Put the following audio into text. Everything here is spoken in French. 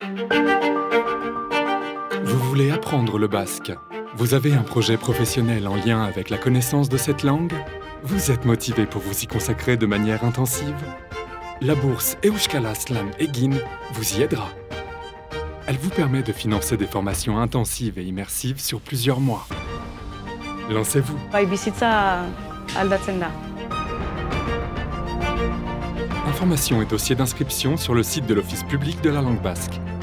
Vous voulez apprendre le basque? Vous avez un projet professionnel en lien avec la connaissance de cette langue? Vous êtes motivé pour vous y consacrer de manière intensive? La bourse Euskaraz Lan Egin vous y aidera. Elle vous permet de financer des formations intensives et immersives sur plusieurs mois. Lancez-vous. Bai bizitza aldatzen da. Informations et dossiers d'inscription sur le site de l'Office public de la langue basque.